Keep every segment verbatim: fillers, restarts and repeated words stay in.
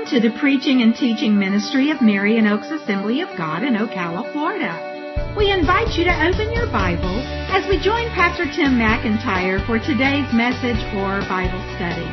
Welcome to the preaching and teaching ministry of Marion Oaks Assembly of God in Ocala, Florida. We invite you to open your Bible as we join Pastor Tim McIntyre for today's message or Bible study.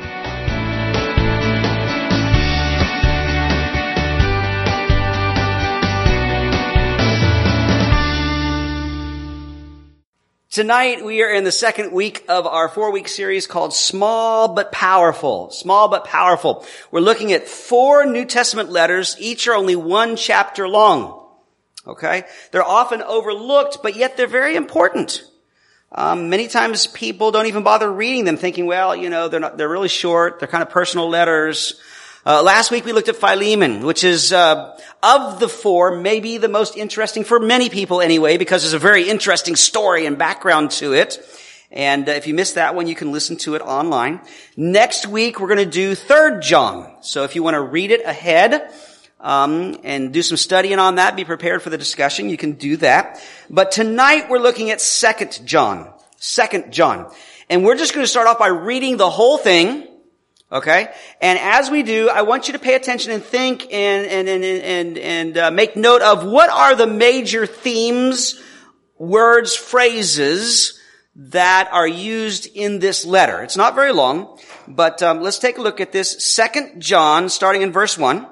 Tonight we are in the second week of our four-week series called Small But Powerful. Small But Powerful. We're looking at four New Testament letters. Each are only one chapter long. Okay? They're often overlooked, but yet they're very important. Um, many times people don't even bother reading them, thinking, well, you know, they're not, they're really short. They're kind of personal letters. Uh, last week we looked at Philemon, which is, uh, of the four, maybe the most interesting for many people anyway, because there's a very interesting story and background to it. And uh, if you missed that one, you can listen to it online. Next week we're going to do Third John. So if you want to read it ahead, um, and do some studying on that, be prepared for the discussion, you can do that. But tonight we're looking at Second John. Second John. And we're just going to start off by reading the whole thing. Okay? And as we do, I want you to pay attention and think and, and, and, and, and uh, make note of what are the major themes, words, phrases that are used in this letter. It's not very long, but um, let's take a look at this. Second John, starting in verse one.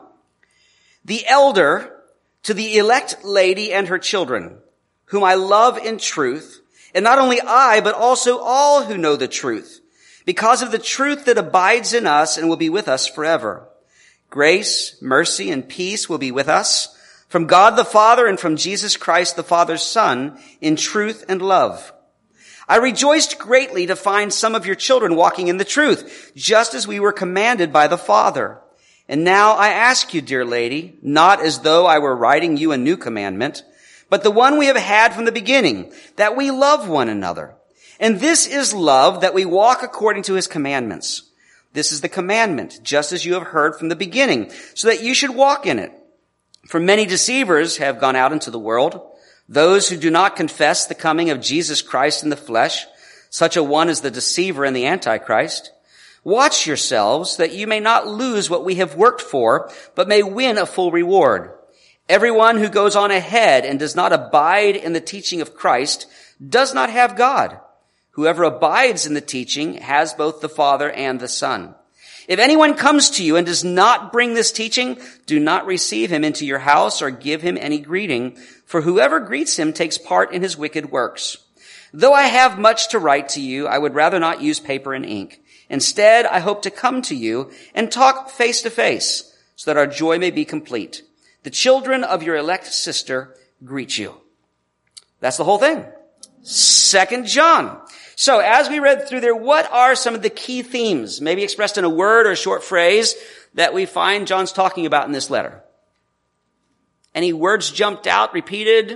The elder to the elect lady and her children, whom I love in truth, and not only I, but also all who know the truth, because of the truth that abides in us and will be with us forever. Grace, mercy, and peace will be with us from God the Father and from Jesus Christ the Father's Son in truth and love. I rejoiced greatly to find some of your children walking in the truth, just as we were commanded by the Father. And now I ask you, dear lady, not as though I were writing you a new commandment, but the one we have had from the beginning, that we love one another. And this is love, that we walk according to his commandments. This is the commandment, just as you have heard from the beginning, so that you should walk in it. For many deceivers have gone out into the world, those who do not confess the coming of Jesus Christ in the flesh. Such a one is the deceiver and the Antichrist. Watch yourselves, that you may not lose what we have worked for, but may win a full reward. Everyone who goes on ahead and does not abide in the teaching of Christ does not have God. Whoever abides in the teaching has both the Father and the Son. If anyone comes to you and does not bring this teaching, do not receive him into your house or give him any greeting, for whoever greets him takes part in his wicked works. Though I have much to write to you, I would rather not use paper and ink. Instead, I hope to come to you and talk face to face, so that our joy may be complete. The children of your elect sister greet you. That's the whole thing. Second John. So as we read through there, what are some of the key themes, maybe expressed in a word or a short phrase, that we find John's talking about in this letter? Any words jumped out, repeated?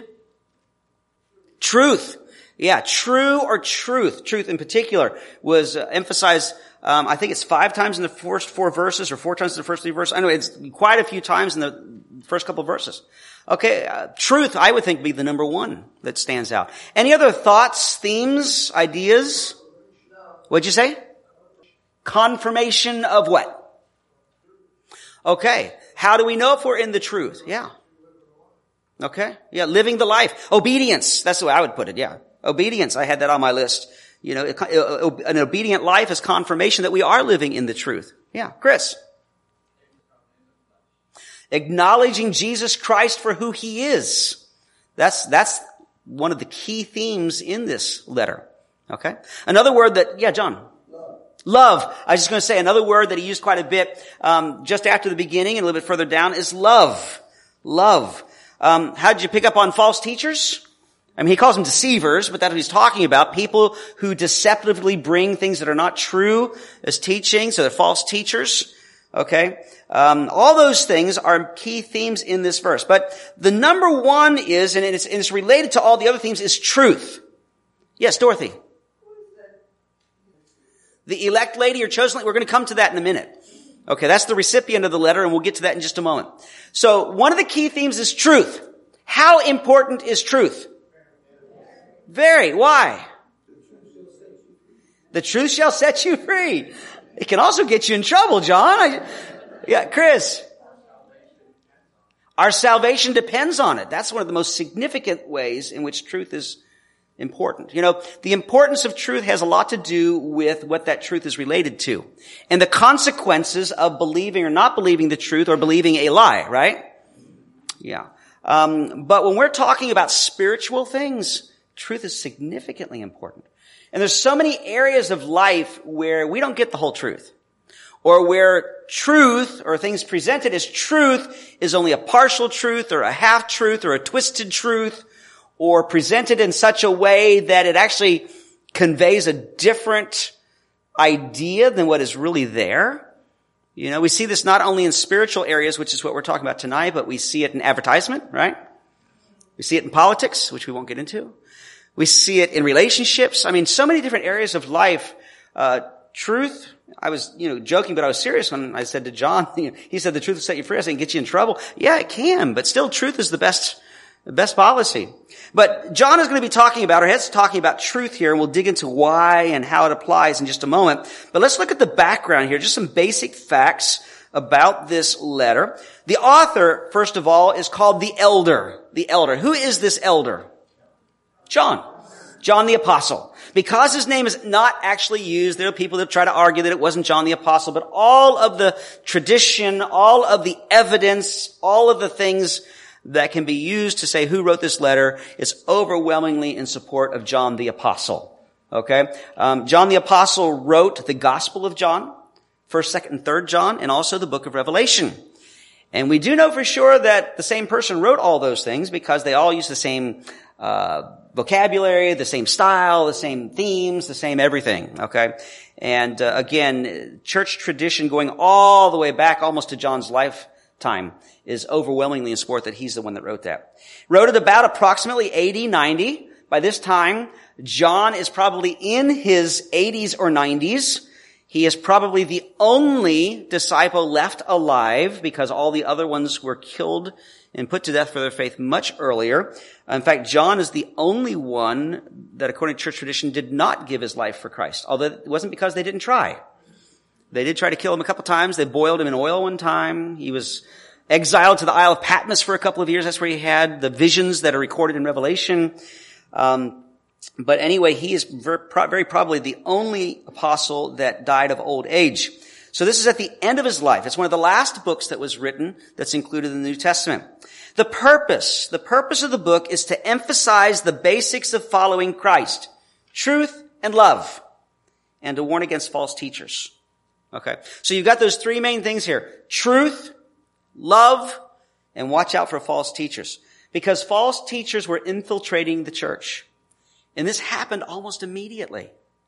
Truth. Yeah, true or truth. Truth in particular was uh, emphasized, um, I think it's five times in the first four verses or four times in the first three verses. I know it's quite a few times in the first couple of verses. Okay, uh, truth, I would think, be the number one that stands out. Any other thoughts, themes, ideas? What'd you say? Confirmation of what? Okay, how do we know if we're in the truth? Yeah. Okay, yeah, living the life. Obedience, that's the way I would put it, yeah. Obedience, I had that on my list. You know, an obedient life is confirmation that we are living in the truth. Yeah, Chris? Acknowledging Jesus Christ for who he is. That's, that's one of the key themes in this letter. Okay? Another word that, yeah, John. Love. Love. I was just going to say another word that he used quite a bit, um, just after the beginning and a little bit further down is love. Love. Um, how did you pick up on false teachers? I mean, he calls them deceivers, but that's what he's talking about. People who deceptively bring things that are not true as teaching, so they're false teachers. Okay? Um, all those things are key themes in this verse. But the number one is, and it's, and it's related to all the other themes, is truth. Yes, Dorothy. The elect lady or chosen lady, we're going to come to that in a minute. Okay, that's the recipient of the letter, and we'll get to that in just a moment. So, one of the key themes is truth. How important is truth? Very. Why? The truth shall set you free. It can also get you in trouble, John. I, yeah, Chris. Our salvation depends on it. That's one of the most significant ways in which truth is important. You know, the importance of truth has a lot to do with what that truth is related to, and the consequences of believing or not believing the truth or believing a lie, right? Yeah. Um, but when we're talking about spiritual things, truth is significantly important. And there's so many areas of life where we don't get the whole truth, or where truth or things presented as truth is only a partial truth or a half truth or a twisted truth, or presented in such a way that it actually conveys a different idea than what is really there. You know, we see this not only in spiritual areas, which is what we're talking about tonight, but we see it in advertisement, right? We see it in politics, which we won't get into. We see it in relationships. I mean, so many different areas of life. Uh, truth, I was, you know, joking, but I was serious when I said to John, you know, he said the truth will set you free. I said, it can get you in trouble. Yeah, it can, but still truth is the best The best policy. But John is going to be talking about, or he's talking about truth here, and we'll dig into why and how it applies in just a moment. But let's look at the background here, just some basic facts about this letter. The author, first of all, is called the elder. The elder. Who is this elder? John. John the Apostle. Because his name is not actually used, there are people that try to argue that it wasn't John the Apostle, but all of the tradition, all of the evidence, all of the things that can be used to say who wrote this letter is overwhelmingly in support of John the Apostle. Okay? Um, John the Apostle wrote the Gospel of John, First, Second, and Third John, and also the book of Revelation. And we do know for sure that the same person wrote all those things because they all use the same uh vocabulary, the same style, the same themes, the same everything. Okay? And uh, again, church tradition going all the way back almost to John's lifetime is overwhelmingly in support that he's the one that wrote that. Wrote it about approximately A D ninety. By this time, John is probably in his eighties or nineties. He is probably the only disciple left alive because all the other ones were killed and put to death for their faith much earlier. In fact, John is the only one that, according to church tradition, did not give his life for Christ, although it wasn't because they didn't try. They did try to kill him a couple times. They boiled him in oil one time. He was exiled to the Isle of Patmos for a couple of years. That's where he had the visions that are recorded in Revelation. Um, but anyway, he is very probably the only apostle that died of old age. So this is at the end of his life. It's one of the last books that was written that's included in the New Testament. The purpose, the purpose of the book is to emphasize the basics of following Christ, truth and love, and to warn against false teachers. Okay. So you've got those three main things here. Truth, love, and watch out for false teachers. Because false teachers were infiltrating the church. And this happened almost immediately.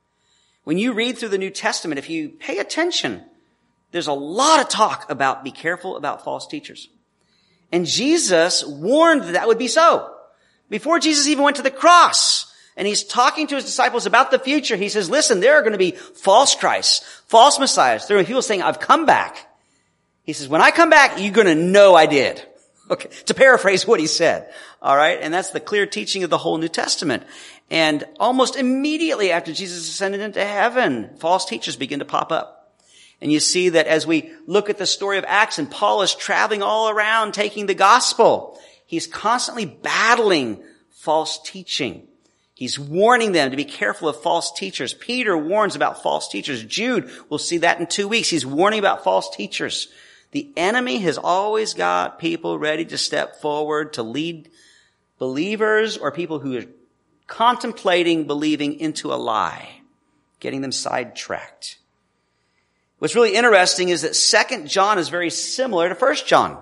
When you read through the New Testament, if you pay attention, there's a lot of talk about be careful about false teachers. And Jesus warned that that would be so. Before Jesus even went to the cross, and he's talking to his disciples about the future, he says, listen, there are going to be false Christs, false messiahs. There are people saying, I've come back. He says, when I come back, you're going to know I did. Okay, to paraphrase what he said. All right, and that's the clear teaching of the whole New Testament. And almost immediately after Jesus ascended into heaven, false teachers begin to pop up. And you see that as we look at the story of Acts, and Paul is traveling all around taking the gospel, he's constantly battling false teaching. He's warning them to be careful of false teachers. Peter warns about false teachers. Jude, we'll see that in two weeks. He's warning about false teachers. The enemy has always got people ready to step forward to lead believers or people who are contemplating believing into a lie, getting them sidetracked. What's really interesting is that Second John is very similar to First John.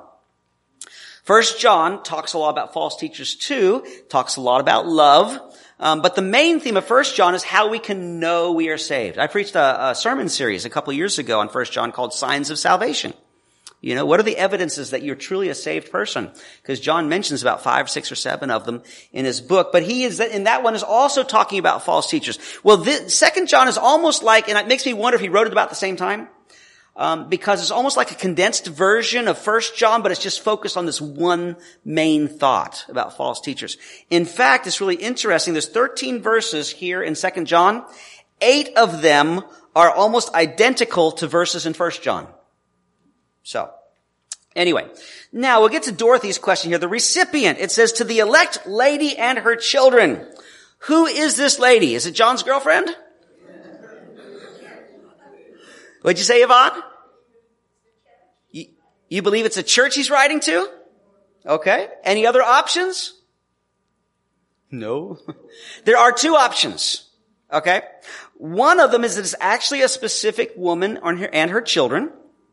First John talks a lot about false teachers too, talks a lot about love. Um, but the main theme of First John is how we can know we are saved. I preached a, a sermon series a couple of years ago on First John called Signs of Salvation. You know, what are the evidences that you're truly a saved person? Because John mentions about five, six, or seven of them in his book. But he is, in that one is also talking about false teachers. Well, this, Second John is almost like, and it makes me wonder if he wrote it about the same time. Um, because it's almost like a condensed version of First John, but it's just focused on this one main thought about false teachers. In fact, it's really interesting. There's thirteen verses here in Second John. Eight of them are almost identical to verses in First John. So, Anyway, now we'll get to Dorothy's question here. The recipient, it says, to the elect lady and her children. Who is this lady? Is it John's girlfriend? What'd you say, Yvonne? You, you believe it's a church he's writing to? Okay. Any other options? No. There are two options. Okay. One of them is that it's actually a specific woman and her children.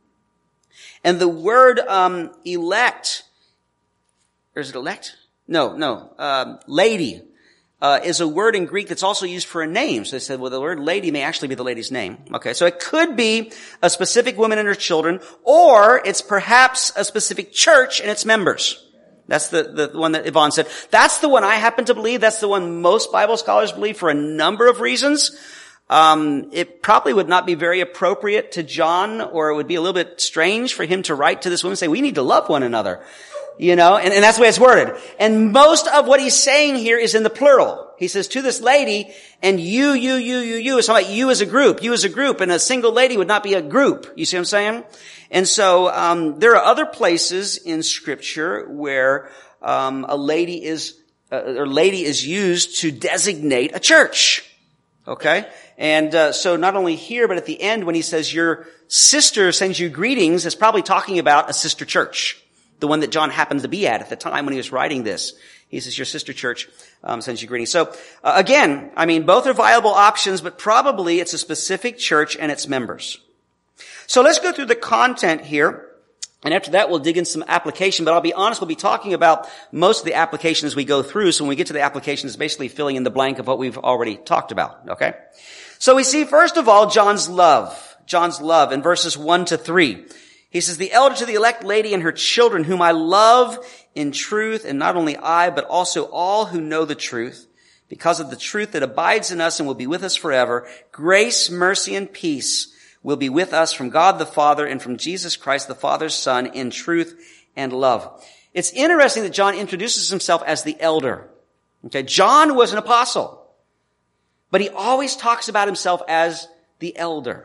And the word um elect, or is it elect? No, no. Um, lady uh is a word in Greek that's also used for a name. So they said, well, the word lady may actually be the lady's name. Okay, so it could be a specific woman and her children, or it's perhaps a specific church and its members. That's the, the one that Yvonne said. That's the one I happen to believe. That's the one most Bible scholars believe for a number of reasons. Um, it probably would not be very appropriate to John, or it would be a little bit strange for him to write to this woman and say, we need to love one another. You know, and, and that's the way it's worded. And most of what he's saying here is in the plural. He says to this lady, and you, you, you, you, you. It's talking about you as a group, you as a group, and a single lady would not be a group. You see what I'm saying? And so, um, there are other places in Scripture where, um, a lady is, uh, or lady is used to designate a church. Okay? And, uh, so not only here, but at the end when he says your sister sends you greetings, it's probably talking about a sister church. The one that John happened to be at at the time when he was writing this. He says, your sister church um, sends you greetings. So, uh, again, I mean, both are viable options, but probably it's a specific church and its members. So let's go through the content here. And after that, we'll dig in some application. But I'll be honest, we'll be talking about most of the application as we go through. So when we get to the application, it's basically filling in the blank of what we've already talked about. Okay? So we see, first of all, John's love. John's love in verses one to three. He says, the elder to the elect lady and her children, whom I love in truth, and not only I, but also all who know the truth, because of the truth that abides in us and will be with us forever. Grace, mercy, and peace will be with us from God the Father and from Jesus Christ, the Father's Son, in truth and love. It's interesting that John introduces himself as the elder. Okay, John was an apostle, but he always talks about himself as the elder.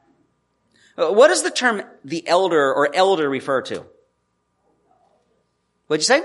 What does the term the elder or elder refer to? What'd you say?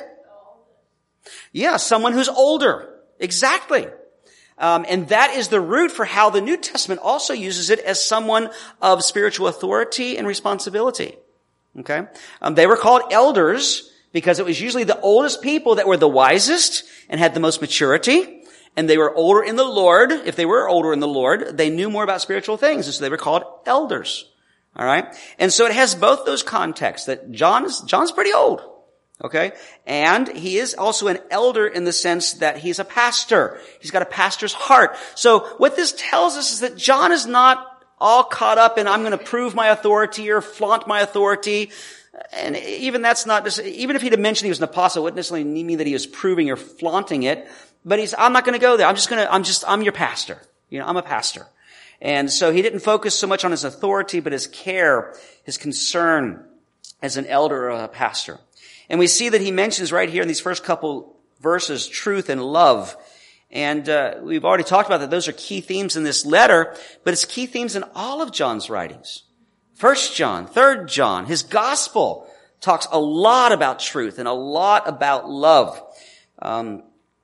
Yeah, someone who's older. Exactly. Um, and that is the root for how the New Testament also uses it as someone of spiritual authority and responsibility. Okay? Um, they were called elders because it was usually the oldest people that were the wisest and had the most maturity. And they were older in the Lord. If they were older in the Lord, they knew more about spiritual things. And so they were called elders. All right? And so it has both those contexts that John is, John's pretty old. Okay? And he is also an elder in the sense that he's a pastor. He's got a pastor's heart. So what this tells us is that John is not all caught up in, I'm going to prove my authority or flaunt my authority. And even that's not, even if he'd have mentioned he was an apostle, it wouldn't necessarily mean that he was proving or flaunting it. But he's, I'm not going to go there. I'm just going to, I'm just, I'm your pastor. You know, I'm a pastor. And so he didn't focus so much on his authority, but his care, his concern as an elder or a pastor. And we see that he mentions right here in these first couple verses, truth and love. And uh, we've already talked about that. Those are key themes in this letter, but it's key themes in all of John's writings. First John, Third John, his gospel talks a lot about truth and a lot about love. Um,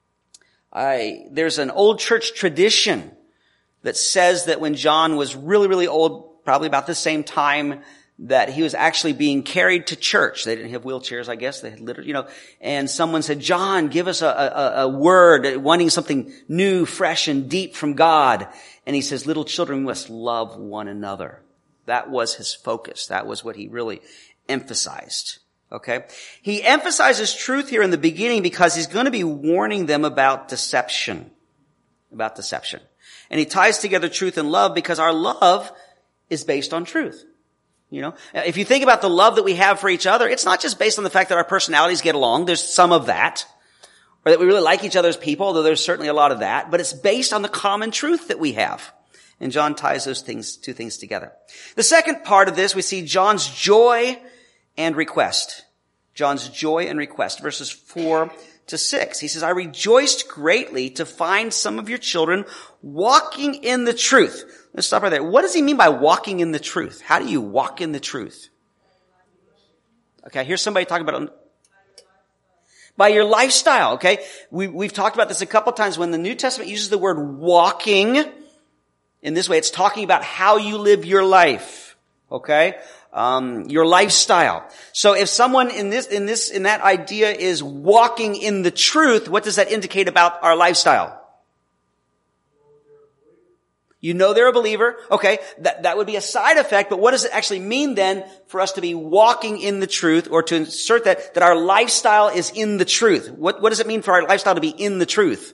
I, there's an old church tradition that says that when John was really, really old, probably about the same time that he was actually being carried to church. They didn't have wheelchairs, I guess. They had literally, you know, and someone said, John, give us a, a, a word, wanting something new, fresh, and deep from God. And he says, little children must love one another. That was his focus. That was what he really emphasized. Okay? He emphasizes truth here in the beginning because he's going to be warning them about deception. About deception. And he ties together truth and love because our love is based on truth. You know, if you think about the love that we have for each other, it's not just based on the fact that our personalities get along. There's some of that. Or that we really like each other as people, although there's certainly a lot of that. But it's based on the common truth that we have. And John ties those things, two things together. The second part of this, we see John's joy and request. John's joy and request, verses four to six. He says, I rejoiced greatly to find some of your children walking in the truth. Let's stop right there. What does he mean by walking in the truth? How do you walk in the truth? Okay, here's somebody talking about by your lifestyle, okay? We, we've talked about this a couple times. When the New Testament uses the word walking in this way, it's talking about how you live your life, okay? Um, your lifestyle. So if someone in this, in this, in that idea is walking in the truth, what does that indicate about our lifestyle? You know they're a believer. Okay, that, that would be a side effect, but what does it actually mean then for us to be walking in the truth, or to insert that, that our lifestyle is in the truth? What, what does it mean for our lifestyle to be in the truth?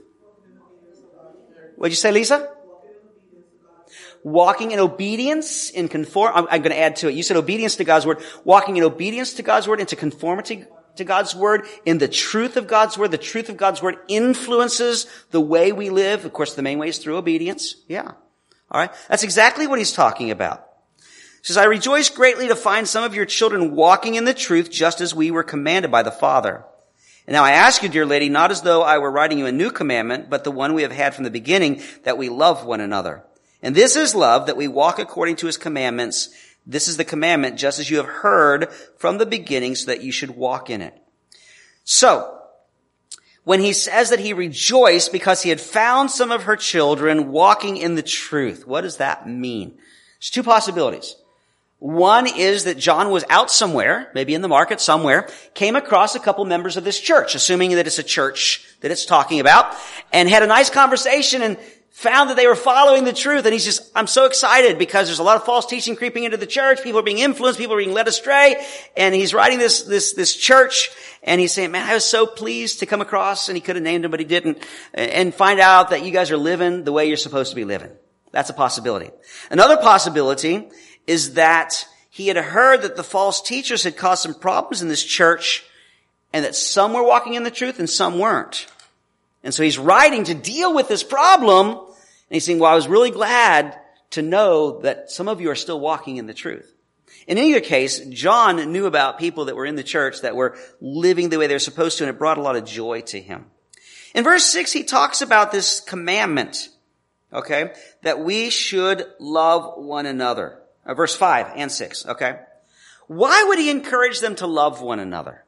What did you say, Lisa? Walking in obedience, in conform, I'm, I'm going to add to it. You said obedience to God's word. Walking in obedience to God's word, into conformity to God's word, in the truth of God's word. The truth of God's word influences the way we live. Of course, the main way is through obedience. Yeah. All right. That's exactly what he's talking about. He says, I rejoice greatly to find some of your children walking in the truth, just as we were commanded by the Father. And now I ask you, dear lady, not as though I were writing you a new commandment, but the one we have had from the beginning, that we love one another. And this is love, that we walk according to his commandments. This is the commandment, just as you have heard from the beginning, so that you should walk in it. So, when he says that he rejoiced because he had found some of her children walking in the truth, what does that mean? There's two possibilities. One is that John was out somewhere, maybe in the market somewhere, came across a couple members of this church, assuming that it's a church that it's talking about, and had a nice conversation and found that they were following the truth. And he's just, I'm so excited because there's a lot of false teaching creeping into the church. People are being influenced. People are being led astray. And he's writing this, this, this church. And he's saying, man, I was so pleased to come across, and he could have named them, but he didn't, and find out that you guys are living the way you're supposed to be living. That's a possibility. Another possibility is that he had heard that the false teachers had caused some problems in this church, and that some were walking in the truth and some weren't. And so he's writing to deal with this problem, and he's saying, well, I was really glad to know that some of you are still walking in the truth. In either case, John knew about people that were in the church that were living the way they were supposed to, and it brought a lot of joy to him. In verse six, he talks about this commandment, okay, that we should love one another. Uh, verse five and six, okay. Why would he encourage them to love one another?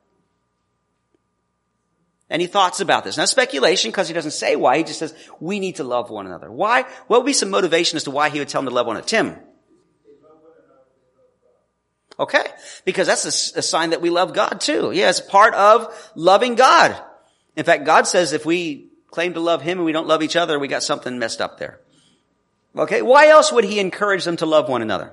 Any thoughts about this? Now, speculation, because he doesn't say why. He just says, we need to love one another. Why? What would be some motivation as to why he would tell them to love one another? Tim? Okay. Because that's a, a sign that we love God too. Yeah, it's part of loving God. In fact, God says if we claim to love him and we don't love each other, we got something messed up there. Okay. Why else would he encourage them to love one another?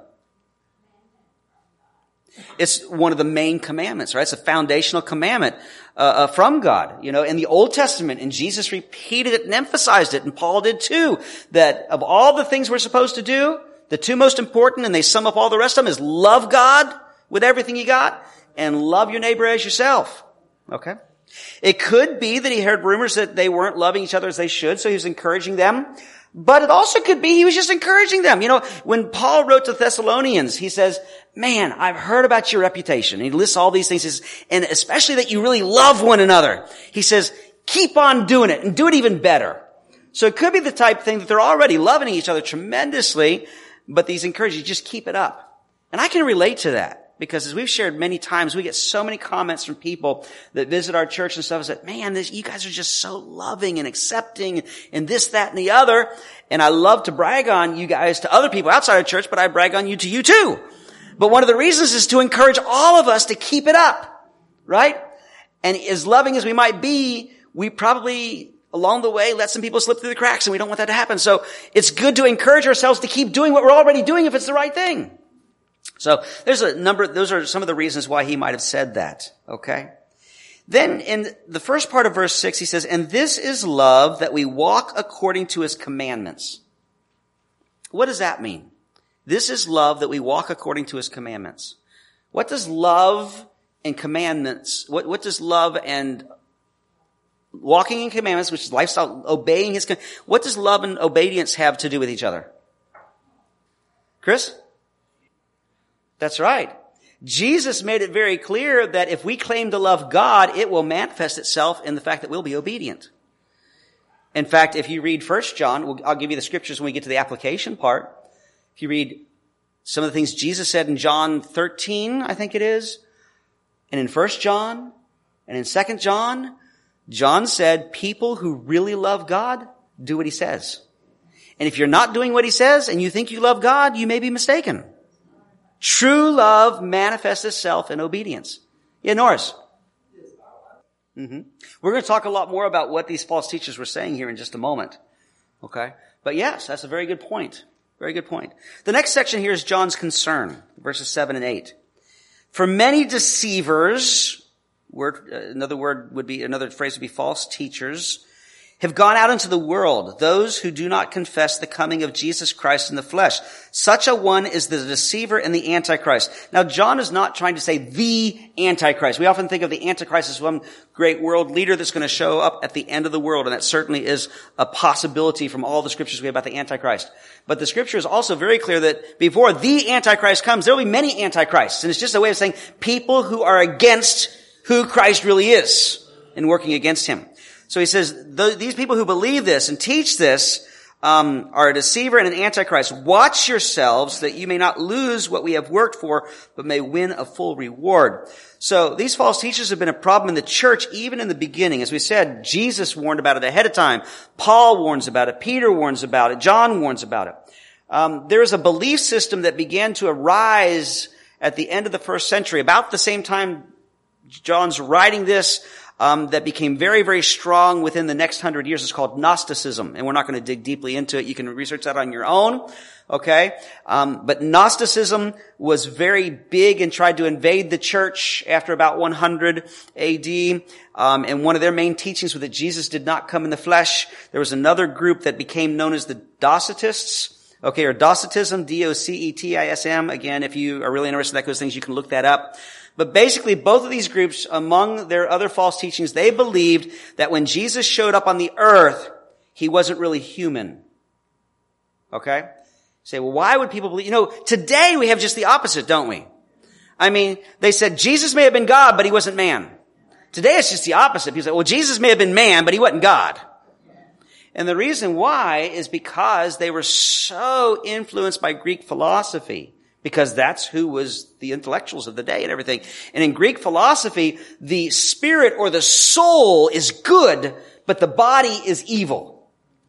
It's one of the main commandments, right? It's a foundational commandment uh, uh, from God. You know, in the Old Testament, and Jesus repeated it and emphasized it, and Paul did too, that of all the things we're supposed to do, the two most important, and they sum up all the rest of them, is love God with everything you got, and love your neighbor as yourself. Okay? It could be that he heard rumors that they weren't loving each other as they should, so he was encouraging them. But it also could be he was just encouraging them. You know, when Paul wrote to Thessalonians, he says, man, I've heard about your reputation. And he lists all these things, he says, and especially that you really love one another. He says, keep on doing it and do it even better. So it could be the type of thing that they're already loving each other tremendously, but these encourage you, just keep it up. And I can relate to that. Because as we've shared many times, we get so many comments from people that visit our church and stuff and say, man, this, you guys are just so loving and accepting and this, that, and the other. And I love to brag on you guys to other people outside of church, but I brag on you to you too. But one of the reasons is to encourage all of us to keep it up, right? And as loving as we might be, we probably along the way let some people slip through the cracks, and we don't want that to happen. So it's good to encourage ourselves to keep doing what we're already doing if it's the right thing. So there's a number, those are some of the reasons why he might have said that, okay? Then in the first part of verse six, he says, and this is love, that we walk according to his commandments. What does that mean? This is love, that we walk according to his commandments. What does love and commandments, what, what does love and walking in commandments, which is lifestyle, obeying his, what does love and obedience have to do with each other? Chris? That's right. Jesus made it very clear that if we claim to love God, it will manifest itself in the fact that we'll be obedient. In fact, if you read First John, we'll, I'll give you the scriptures when we get to the application part. If you read some of the things Jesus said in John thirteen, I think it is, And in First John and in Second John, John said people who really love God do what he says. And if you're not doing what he says and you think you love God, you may be mistaken. True love manifests itself in obedience. Yeah, Norris. Mm-hmm. We're going to talk a lot more about what these false teachers were saying here in just a moment. Okay? But yes, that's a very good point. Very good point. The next section here is John's concern, verses seven and eight. For many deceivers, word, uh, another word would be, another phrase would be false teachers, have gone out into the world, those who do not confess the coming of Jesus Christ in the flesh. Such a one is the deceiver and the Antichrist. Now, John is not trying to say the Antichrist. We often think of the Antichrist as one great world leader that's going to show up at the end of the world, and that certainly is a possibility from all the scriptures we have about the Antichrist. But the scripture is also very clear that before the Antichrist comes, there will be many Antichrists. And it's just a way of saying people who are against who Christ really is and working against him. So he says, these people who believe this and teach this um, are a deceiver and an antichrist. Watch yourselves that you may not lose what we have worked for, but may win a full reward. So these false teachers have been a problem in the church even in the beginning. As we said, Jesus warned about it ahead of time. Paul warns about it. Peter warns about it. John warns about it. Um, there is a belief system that began to arise at the end of the first century, about the same time John's writing this, Um, that became very, very strong within the next hundred years. It's called Gnosticism, and we're not going to dig deeply into it. You can research that on your own, okay? Um, but Gnosticism was very big and tried to invade the church after about one hundred A D, um, and one of their main teachings was that Jesus did not come in the flesh. There was another group that became known as the Docetists, okay, or Docetism, D O C E T I S M. Again, if you are really interested in those things, you can look that up. But basically, both of these groups, among their other false teachings, they believed that when Jesus showed up on the earth, he wasn't really human. Okay? You say, well, why would people believe? You know, today we have just the opposite, don't we? I mean, they said Jesus may have been God, but he wasn't man. Today it's just the opposite. People say, well, Jesus may have been man, but he wasn't God. And the reason why is because they were so influenced by Greek philosophy. Because that's who was the intellectuals of the day and everything. And in Greek philosophy, the spirit or the soul is good, but the body is evil.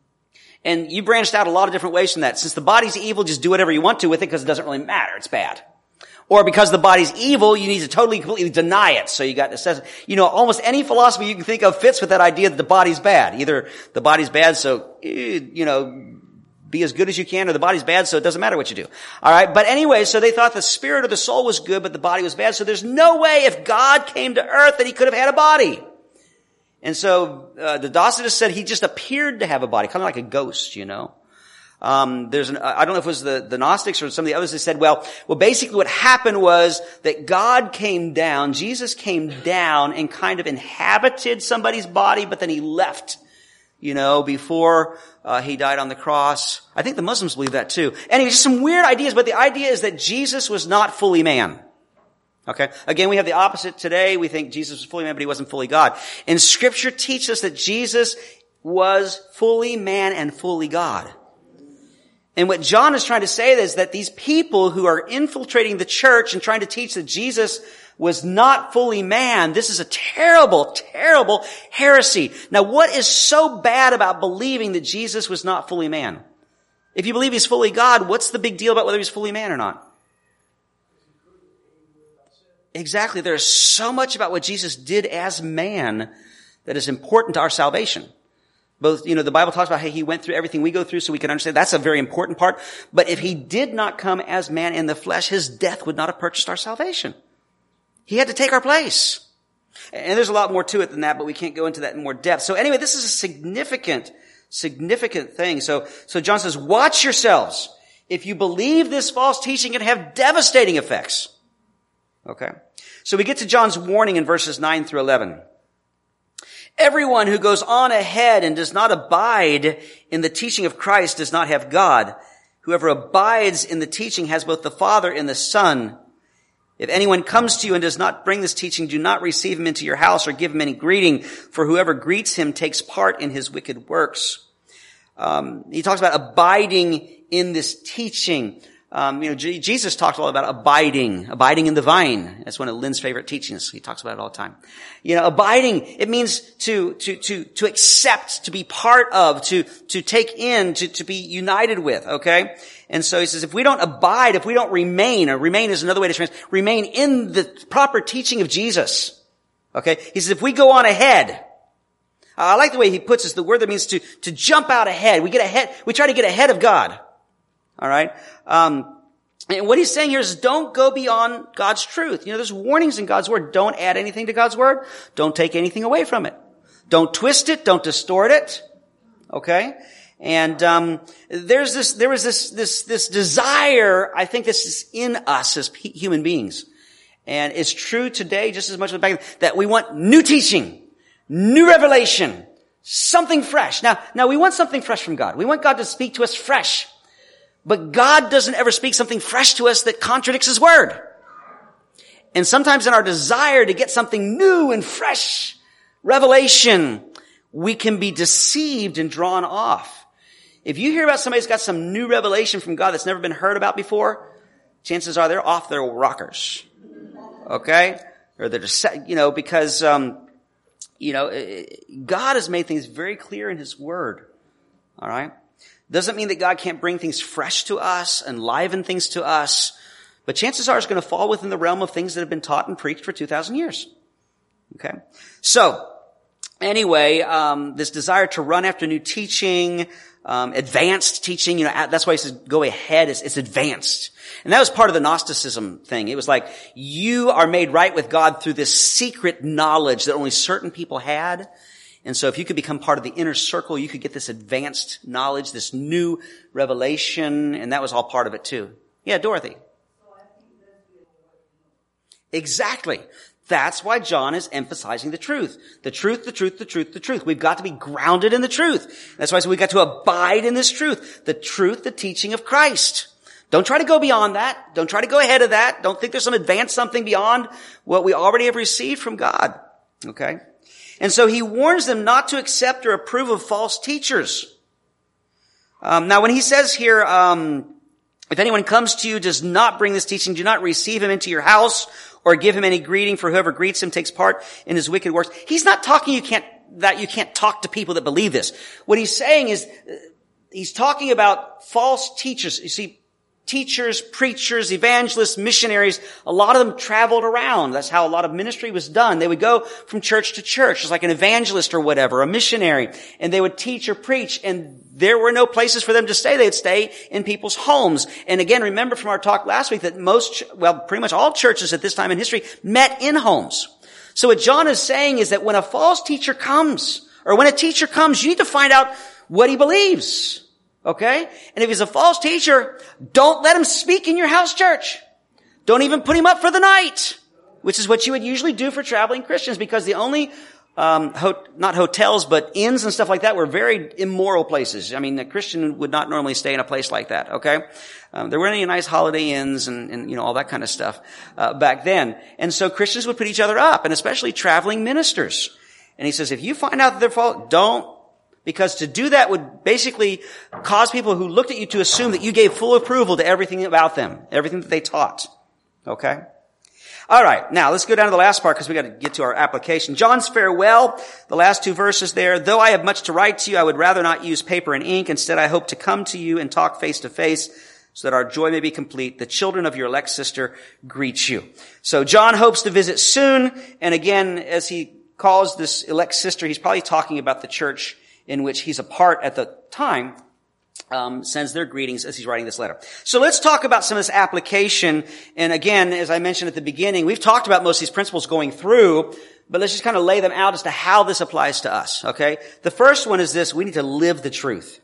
And you branched out a lot of different ways from that. Since the body's evil, just do whatever you want to with it because it doesn't really matter. It's bad. Or because the body's evil, you need to totally, completely deny it. So you got to, you know, almost any philosophy you can think of fits with that idea that the body's bad. Either the body's bad, so, you know, be as good as you can, or the body's bad, so it doesn't matter what you do. All right. But anyway, so they thought the spirit or the soul was good, but the body was bad. So there's no way if God came to earth that he could have had a body. And so uh, the Docetists said he just appeared to have a body, kind of like a ghost, you know. Um, there's an, I don't know if it was the, the Gnostics or some of the others that said, well, well, basically what happened was that God came down, Jesus came down and kind of inhabited somebody's body, but then he left, you know, before uh, he died on the cross. I think the Muslims believe that too. Anyway, just some weird ideas, but the idea is that Jesus was not fully man. Okay? Again, we have the opposite today. We think Jesus was fully man, but he wasn't fully God. And Scripture teaches us that Jesus was fully man and fully God. And what John is trying to say is that these people who are infiltrating the church and trying to teach that Jesus was not fully man, this is a terrible, terrible heresy. Now, what is so bad about believing that Jesus was not fully man? If you believe he's fully God, what's the big deal about whether he's fully man or not? Exactly. There's so much about what Jesus did as man that is important to our salvation. Both, you know, the Bible talks about how he went through everything we go through so we can understand. That's a very important part. But if he did not come as man in the flesh, his death would not have purchased our salvation. He had to take our place. And there's a lot more to it than that, but we can't go into that in more depth. So anyway, this is a significant, significant thing. So, so John says, watch yourselves. If you believe this false teaching, it can have devastating effects. Okay. So we get to John's warning in verses nine through eleven. Everyone who goes on ahead and does not abide in the teaching of Christ does not have God. Whoever abides in the teaching has both the Father and the Son. If anyone comes to you and does not bring this teaching, do not receive him into your house or give him any greeting, for whoever greets him takes part in his wicked works. Um, he talks about abiding in this teaching. Um, you know, G- Jesus talked a lot about abiding, abiding in the vine. That's one of Lynn's favorite teachings. He talks about it all the time. You know, abiding, it means to, to, to, to accept, to be part of, to, to take in, to, to be united with, okay? And so he says, if we don't abide, if we don't remain, or remain is another way to translate, remain in the proper teaching of Jesus, okay? He says, if we go on ahead, uh, I like the way he puts this, the word that means to, to jump out ahead. We get ahead, we try to get ahead of God. All right. Um, and what he's saying here is don't go beyond God's truth. You know, there's warnings in God's word. Don't add anything to God's word. Don't take anything away from it. Don't twist it. Don't distort it. Okay. And, um, there's this, there is this, this, this desire. I think this is in us as p- human beings. And it's true today just as much as back then, that we want new teaching, new revelation, something fresh. Now, now we want something fresh from God. We want God to speak to us fresh. But God doesn't ever speak something fresh to us that contradicts His word. And sometimes in our desire to get something new and fresh revelation, we can be deceived and drawn off. If you hear about somebody who's got some new revelation from God that's never been heard about before, chances are they're off their rockers. Okay? Or they're just, you know, because, um, you know, God has made things very clear in His word. All right? Doesn't mean that God can't bring things fresh to us, enliven things to us, but chances are it's going to fall within the realm of things that have been taught and preached for two thousand years. Okay? So, anyway, um, this desire to run after new teaching, um, advanced teaching, you know, that's why he says go ahead, it's, it's advanced. And that was part of the Gnosticism thing. It was like, you are made right with God through this secret knowledge that only certain people had. And so if you could become part of the inner circle, you could get this advanced knowledge, this new revelation, and that was all part of it too. Yeah, Dorothy. Exactly. That's why John is emphasizing the truth. The truth, the truth, the truth, the truth. We've got to be grounded in the truth. That's why we've got to abide in this truth. The truth, the teaching of Christ. Don't try to go beyond that. Don't try to go ahead of that. Don't think there's some advanced something beyond what we already have received from God. Okay? And so he warns them not to accept or approve of false teachers. Um, now, when he says here, um, if anyone comes to you, does not bring this teaching, do not receive him into your house or give him any greeting, for whoever greets him takes part in his wicked works. He's not talking you can't, that you can't talk to people that believe this. What he's saying is, uh, he's talking about false teachers. You see, teachers, preachers, evangelists, missionaries, a lot of them traveled around. That's how a lot of ministry was done. They would go from church to church, just like an evangelist or whatever, a missionary, and they would teach or preach, and there were no places for them to stay. They'd stay in people's homes. And again, remember from our talk last week that most, well, pretty much all churches at this time in history met in homes. So what John is saying is that when a false teacher comes, or when a teacher comes, you need to find out what he believes. Okay? And if he's a false teacher, don't let him speak in your house church. Don't even put him up for the night, which is what you would usually do for traveling Christians, because the only, um, ho- not hotels, but inns and stuff like that were very immoral places. I mean, a Christian would not normally stay in a place like that, okay? Um, there weren't any nice Holiday Inns and, and, you know, all that kind of stuff, uh, back then. And so Christians would put each other up, and especially traveling ministers. And he says, if you find out that they're false, don't. Because to do that would basically cause people who looked at you to assume that you gave full approval to everything about them, everything that they taught. Okay? All right. Now, let's go down to the last part because we got to get to our application. John's farewell, the last two verses there. Though I have much to write to you, I would rather not use paper and ink. Instead, I hope to come to you and talk face to face so that our joy may be complete. The children of your elect sister greet you. So John hopes to visit soon. And again, as he calls this elect sister, he's probably talking about the church in which he's a part at the time, um, sends their greetings as he's writing this letter. So let's talk about some of this application. And again, as I mentioned at the beginning, we've talked about most of these principles going through, but let's just kind of lay them out as to how this applies to us, okay? The first one is this: we need to live the truth.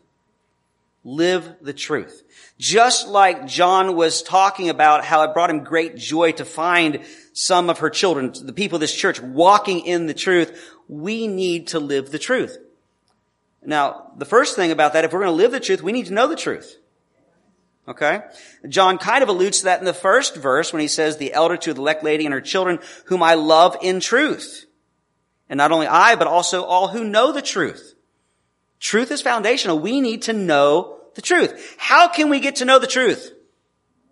Live the truth. Just like John was talking about how it brought him great joy to find some of her children, the people of this church, walking in the truth, we need to live the truth. Now, the first thing about that, if we're going to live the truth, we need to know the truth. Okay? John kind of alludes to that in the first verse when he says, the elder to the elect lady and her children, whom I love in truth. And not only I, but also all who know the truth. Truth is foundational. We need to know the truth. How can we get to know the truth?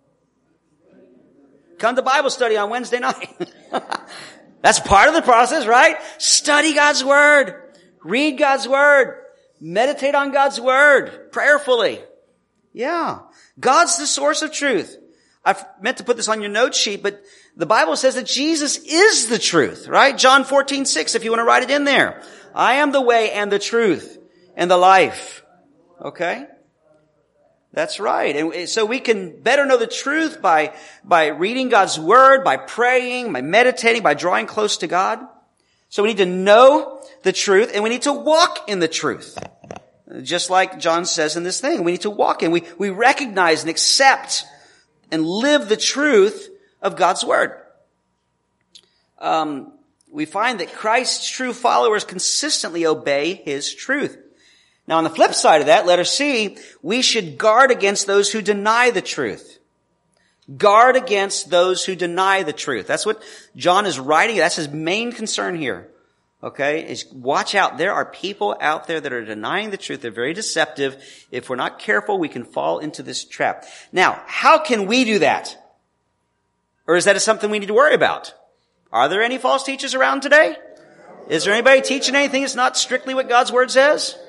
Come to Bible study on Wednesday night. That's part of the process, right? Study God's Word. Read God's Word. Meditate on God's Word prayerfully. Yeah. God's the source of truth. I meant to put this on your note sheet, but the Bible says that Jesus is the truth, right? John fourteen six, if you want to write it in there. I am the way and the truth and the life. Okay? That's right. And so we can better know the truth by, by reading God's Word, by praying, by meditating, by drawing close to God. So we need to know the truth and we need to walk in the truth. Just like John says in this thing, we need to walk in. We, we recognize and accept and live the truth of God's Word. Um, we find that Christ's true followers consistently obey His truth. Now on the flip side of that, letter C, we should guard against those who deny the truth. Guard against those who deny the truth. That's what John is writing. That's his main concern here. Okay? Is watch out. There are people out there that are denying the truth. They're very deceptive. If we're not careful, we can fall into this trap. Now, how can we do that? Or is that something we need to worry about? Are there any false teachers around today? Is there anybody teaching anything that's not strictly what God's Word says?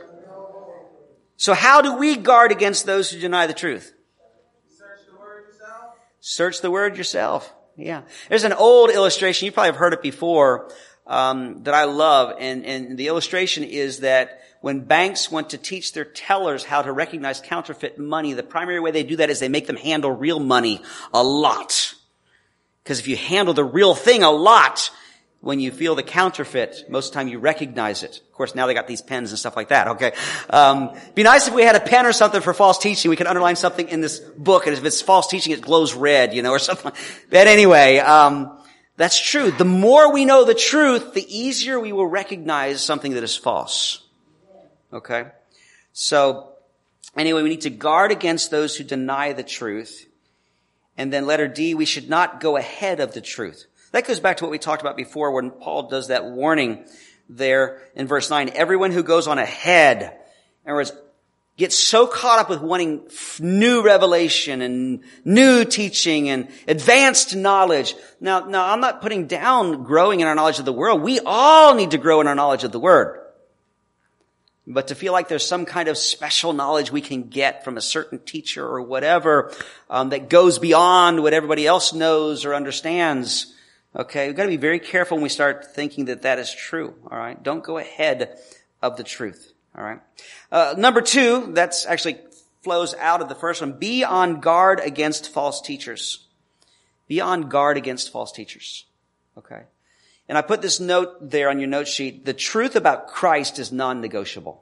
So how do we guard against those who deny the truth? Search the Word yourself. Search the Word yourself. Yeah. There's an old illustration. You probably have heard it before, um, that I love. And, and the illustration is that when banks want to teach their tellers how to recognize counterfeit money, the primary way they do that is they make them handle real money a lot. Because if you handle the real thing a lot, when you feel the counterfeit, most of the time you recognize it. Of course, now they got these pens and stuff like that, okay? Um, be nice if we had a pen or something for false teaching. We could underline something in this book, and if it's false teaching, it glows red, you know, or something. But anyway, um, that's true. The more we know the truth, the easier we will recognize something that is false. Okay? So, anyway, we need to guard against those who deny the truth. And then letter D, we should not go ahead of the truth. That goes back to what we talked about before when Paul does that warning there in verse nine. Everyone who goes on ahead, in other words, gets so caught up with wanting new revelation and new teaching and advanced knowledge. Now, now I'm not putting down growing in our knowledge of the world. We all need to grow in our knowledge of the Word. But to feel like there's some kind of special knowledge we can get from a certain teacher or whatever um, that goes beyond what everybody else knows or understands. Okay, we've got to be very careful when we start thinking that that is true, all right? Don't go ahead of the truth, all right? Uh, number two, that's actually flows out of the first one. Be on guard against false teachers. Be on guard against false teachers, okay? And I put this note there on your note sheet. The truth about Christ is non-negotiable.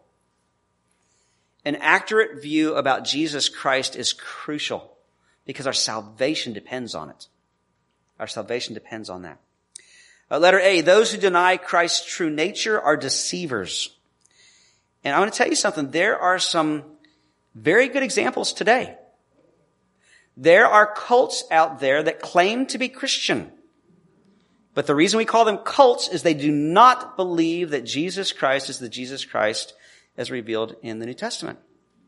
An accurate view about Jesus Christ is crucial because our salvation depends on it. Our salvation depends on that. Uh, letter A, those who deny Christ's true nature are deceivers. And I want to tell you something. There are some very good examples today. There are cults out there that claim to be Christian. But the reason we call them cults is they do not believe that Jesus Christ is the Jesus Christ as revealed in the New Testament.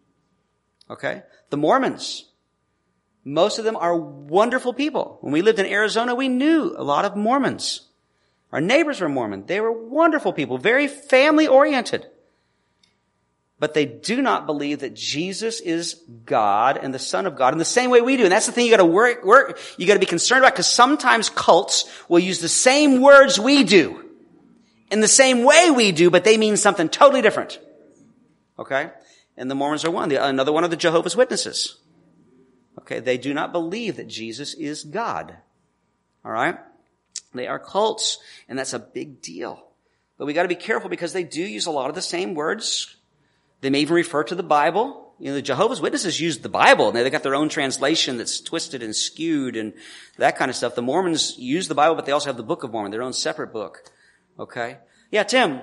Okay? The Mormons. Most of them are wonderful people. When we lived in Arizona, we knew a lot of Mormons. Our neighbors were Mormon. They were wonderful people, very family-oriented. But they do not believe that Jesus is God and the Son of God in the same way we do. And that's the thing you got to work, work, you got to be concerned about, because sometimes cults will use the same words we do in the same way we do, but they mean something totally different. Okay? And the Mormons are one. The, another one of the Jehovah's Witnesses. Okay? They do not believe that Jesus is God. All right? They are cults, and that's a big deal. But we got to be careful because they do use a lot of the same words. They may even refer to the Bible. You know, the Jehovah's Witnesses use the Bible, and they got their own translation that's twisted and skewed and that kind of stuff. The Mormons use the Bible, but they also have the Book of Mormon, their own separate book. Okay? Yeah, Tim?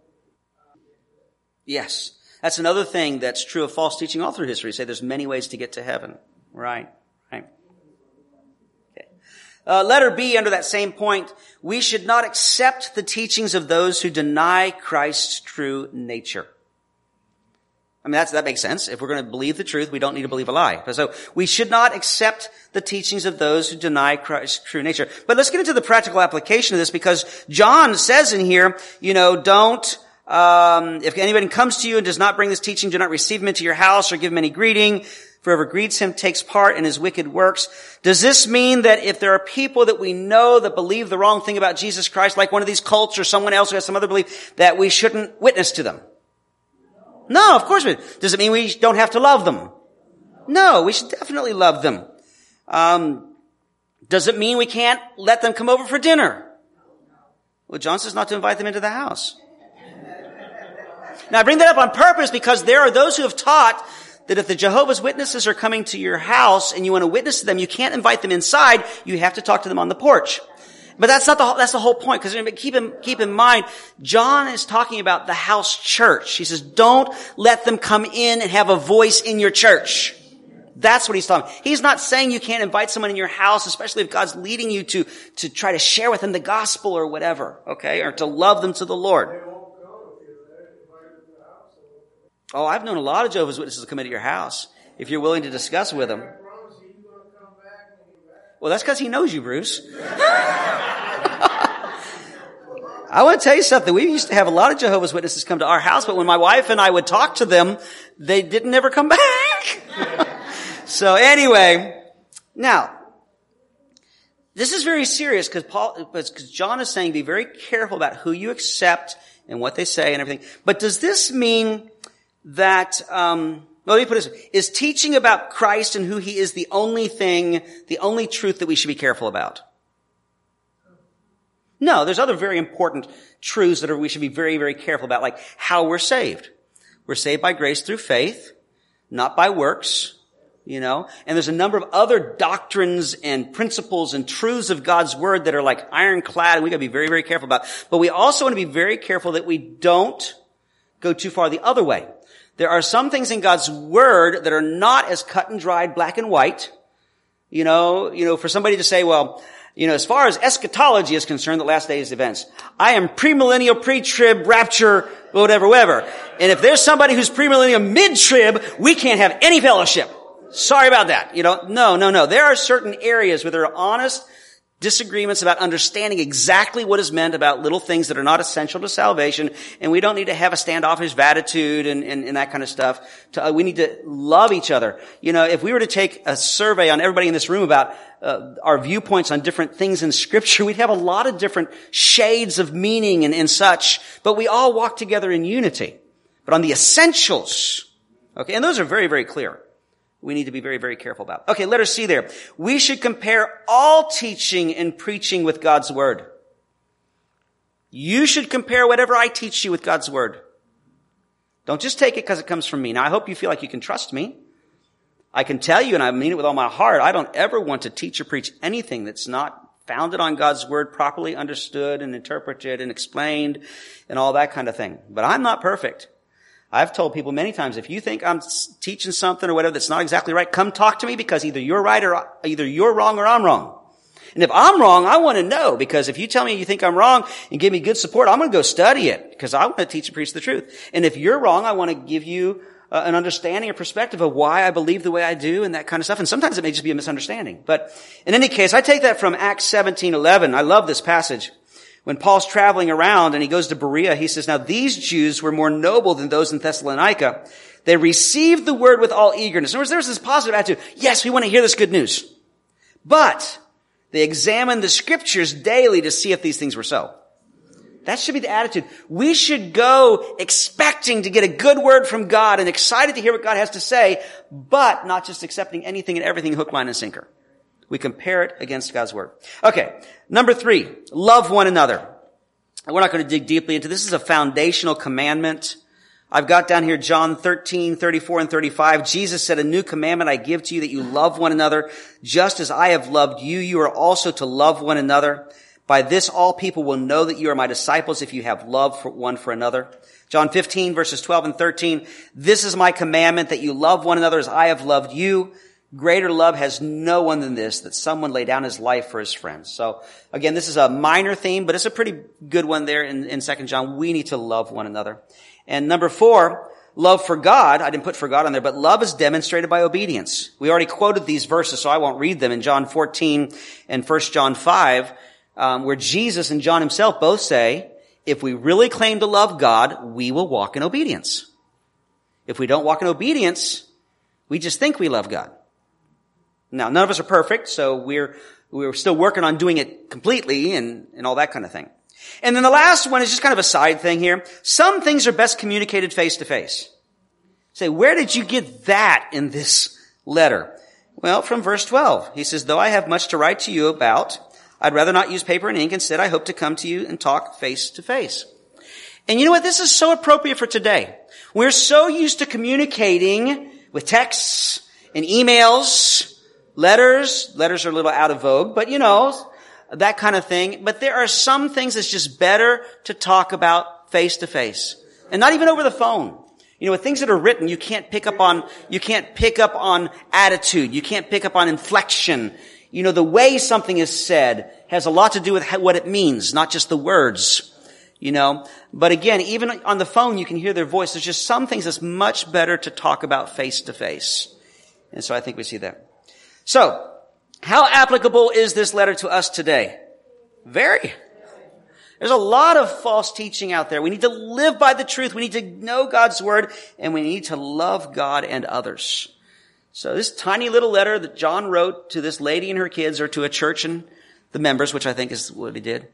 Yes. That's another thing that's true of false teaching all through history. Say there's many ways to get to heaven. Right. Right. Okay. Uh, letter B, under that same point, we should not accept the teachings of those who deny Christ's true nature. I mean, that's, that makes sense. If we're going to believe the truth, we don't need to believe a lie. So we should not accept the teachings of those who deny Christ's true nature. But let's get into the practical application of this, because John says in here, you know, don't, um, if anybody comes to you and does not bring this teaching, do not receive him into your house or give him any greeting. For whoever greets him takes part in his wicked works. Does this mean that if there are people that we know that believe the wrong thing about Jesus Christ, like one of these cults or someone else who has some other belief, that we shouldn't witness to them? No, of course we do. Does it mean we don't have to love them? No, we should definitely love them. Um, does it mean we can't let them come over for dinner? Well, John says not to invite them into the house. Now, I bring that up on purpose because there are those who have taught that if the Jehovah's Witnesses are coming to your house and you want to witness to them, you can't invite them inside. You have to talk to them on the porch. But that's not the whole, that's the whole point, because keep in, keep in mind, John is talking about the house church. He says, don't let them come in and have a voice in your church. That's what he's talking. He's not saying you can't invite someone in your house, especially if God's leading you to, to try to share with them the gospel or whatever, okay, or to love them to the Lord. Oh, I've known a lot of Jehovah's Witnesses come into your house if you're willing to discuss with them. Well, that's because he knows you, Bruce. I want to tell you something. We used to have a lot of Jehovah's Witnesses come to our house, but when my wife and I would talk to them, they didn't ever come back. So anyway, now, this is very serious because Paul, because John is saying be very careful about who you accept and what they say and everything. But does this mean that, um, well, let me put it this way. Is teaching about Christ and who he is the only thing, the only truth that we should be careful about? No, there's other very important truths that are, we should be very, very careful about, like how we're saved. We're saved by grace through faith, not by works, you know. And there's a number of other doctrines and principles and truths of God's word that are like ironclad, and we got to be very, very careful about. But we also want to be very careful that we don't go too far the other way. There are some things in God's word that are not as cut and dried, black and white. You know, you know, for somebody to say, well, you know, as far as eschatology is concerned, the last days events, I am premillennial, pre-trib, rapture, whatever, whatever. And if there's somebody who's premillennial, mid-trib, we can't have any fellowship. Sorry about that. You know, no, no, no. There are certain areas where there are honest disagreements about understanding exactly what is meant about little things that are not essential to salvation, and we don't need to have a standoffish attitude and, and, and that kind of stuff. To, uh, we need to love each other. You know, if we were to take a survey on everybody in this room about uh, our viewpoints on different things in Scripture, we'd have a lot of different shades of meaning and, and such, but we all walk together in unity. But on the essentials, okay, and those are very, very clear. We need to be very, very careful about. Okay, letter C there. We should compare all teaching and preaching with God's word. You should compare whatever I teach you with God's word. Don't just take it because it comes from me. Now, I hope you feel like you can trust me. I can tell you, and I mean it with all my heart, I don't ever want to teach or preach anything that's not founded on God's word, properly understood and interpreted and explained and all that kind of thing. But I'm not perfect. I've told people many times, if you think I'm teaching something or whatever that's not exactly right, come talk to me, because either you're right or either you're wrong or I'm wrong. And if I'm wrong, I want to know, because if you tell me you think I'm wrong and give me good support, I'm going to go study it because I want to teach and preach the truth. And if you're wrong, I want to give you uh, an understanding or perspective of why I believe the way I do and that kind of stuff. And sometimes it may just be a misunderstanding. But in any case, I take that from Acts seventeen eleven. I love this passage. When Paul's traveling around and he goes to Berea, he says, now these Jews were more noble than those in Thessalonica. They received the word with all eagerness. In other words, there's this positive attitude. Yes, we want to hear this good news. But they examined the scriptures daily to see if these things were so. That should be the attitude. We should go expecting to get a good word from God and excited to hear what God has to say, but not just accepting anything and everything hook, line, and sinker. We compare it against God's word. Okay, number three, love one another. And we're not going to dig deeply into this. This is a foundational commandment. I've got down here John thirteen, thirty-four, and thirty-five. Jesus said, a new commandment I give to you, that you love one another. Just as I have loved you, you are also to love one another. By this all people will know that you are my disciples, if you have love for one for another. John fifteen, verses twelve and thirteen. This is my commandment, that you love one another as I have loved you. Greater love has no one than this, that someone lay down his life for his friends. So again, this is a minor theme, but it's a pretty good one there in, in Second John. We need to love one another. And number four, love for God, I didn't put for God on there, but love is demonstrated by obedience. We already quoted these verses, so I won't read them in John fourteen and First John five, um, where Jesus and John himself both say, if we really claim to love God, we will walk in obedience. If we don't walk in obedience, we just think we love God. Now, none of us are perfect, so we're we're still working on doing it completely and, and all that kind of thing. And then the last one is just kind of a side thing here. Some things are best communicated face to face. Say, where did you get that in this letter? Well, from verse twelve. He says, though I have much to write to you about, I'd rather not use paper and ink. Instead, I hope to come to you and talk face to face. And you know what? This is so appropriate for today. We're so used to communicating with texts and emails, letters. Letters are a little out of vogue, but you know, that kind of thing. But there are some things that's just better to talk about face to face. And not even over the phone. You know, with things that are written, you can't pick up on, you can't pick up on attitude. You can't pick up on inflection. You know, the way something is said has a lot to do with what it means, not just the words. You know, but again, even on the phone, you can hear their voice. There's just some things that's much better to talk about face to face. And so I think we see that. So, how applicable is this letter to us today? Very. There's a lot of false teaching out there. We need to live by the truth. We need to know God's word, and we need to love God and others. So this tiny little letter that John wrote to this lady and her kids, or to a church and the members, which I think is what he did,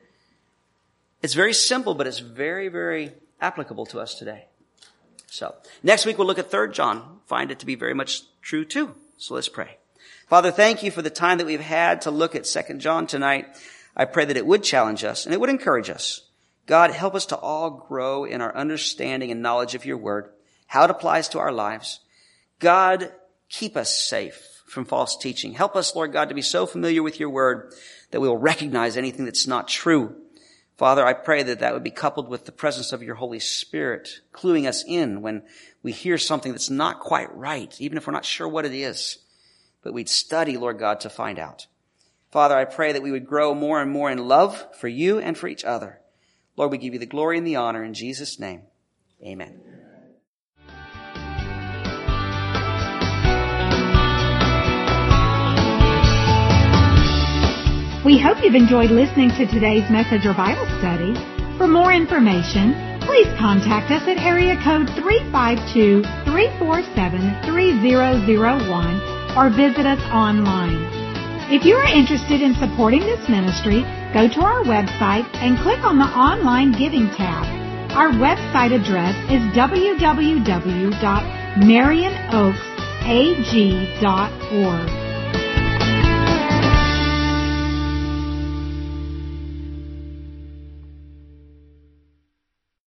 it's very simple, but it's very, very applicable to us today. So next week we'll look at Third John. Find it to be very much true too. So let's pray. Father, thank you for the time that we've had to look at Second John tonight. I pray that it would challenge us and it would encourage us. God, help us to all grow in our understanding and knowledge of your word, how it applies to our lives. God, keep us safe from false teaching. Help us, Lord God, to be so familiar with your word that we will recognize anything that's not true. Father, I pray that that would be coupled with the presence of your Holy Spirit, cluing us in when we hear something that's not quite right, even if we're not sure what it is. But we'd study, Lord God, to find out. Father, I pray that we would grow more and more in love for you and for each other. Lord, we give you the glory and the honor in Jesus' name. Amen. We hope you've enjoyed listening to today's message or Bible study. For more information, please contact us at area code three five two, three four seven, three zero zero one or visit us online. If you are interested in supporting this ministry, go to our website and click on the Online Giving tab. Our website address is w w w dot marion oaks a g dot org.